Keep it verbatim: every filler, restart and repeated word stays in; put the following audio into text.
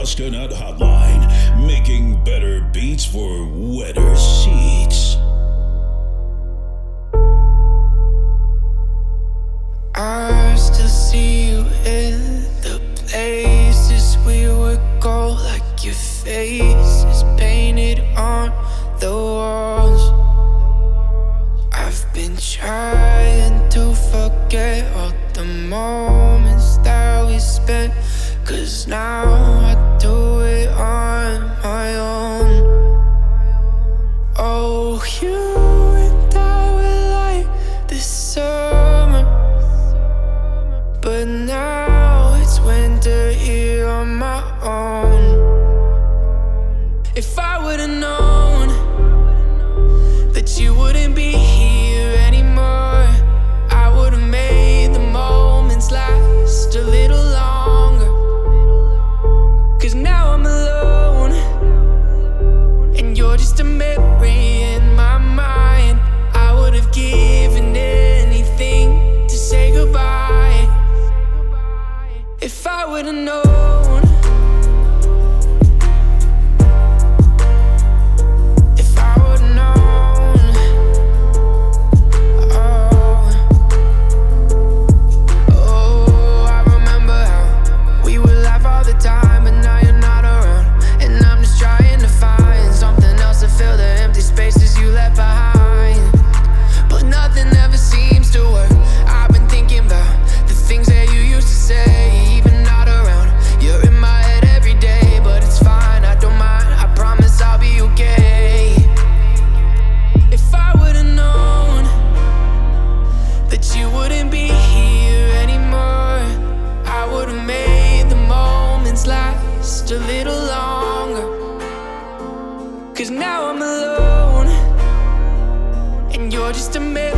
Toscanet Hotline, making better beats for wetter sheets. I still see you in the places we would go, like your face is painted on the walls. I've been trying to forget all the moments that we spent, 'cause now I do it on my own. Oh, you and I were like this summer, but now it's winter here on my own. If I would've known that you wouldn't be here anymore, I would've made the moments last a little longer. 'Cause now I'm alone, and you're just a memory in my mind. I would've given anything to say goodbye. If I would've known, if I would've known, oh, oh, I remember how we would laugh all the time, but now you're not around, and I'm just trying to find something else to fill the empty spaces you left behind. But nothing ever seems to work. I've been thinking about the things that you used to say, even not around. You're in my head every day, but it's fine, I don't mind. I promise I'll be okay. If I would've known that you wouldn't be here anymore, I would've made the moments last a little longer. 'Cause now I'm alone, and you're just a memory